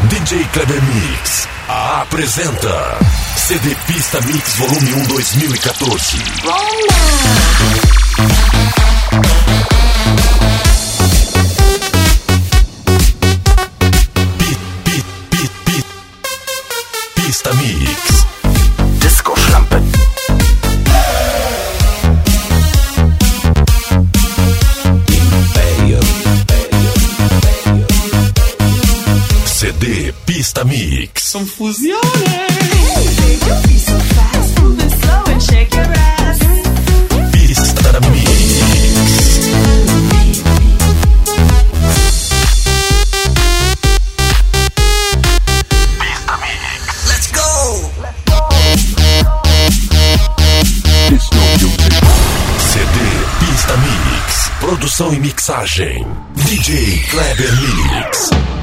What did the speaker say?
DJ Kleber Mix apresenta CD Pista Mix Volume 1 2014. Pista Mix Disco Schlampe. CD Pista Mix. Some fusione. Hey, baby, you be so fast. Moving slow and shake your ass. Pista Mix. Pista Mix. Let's go. CD Pista Mix. Produção e mixagem DJ Kleber Mix.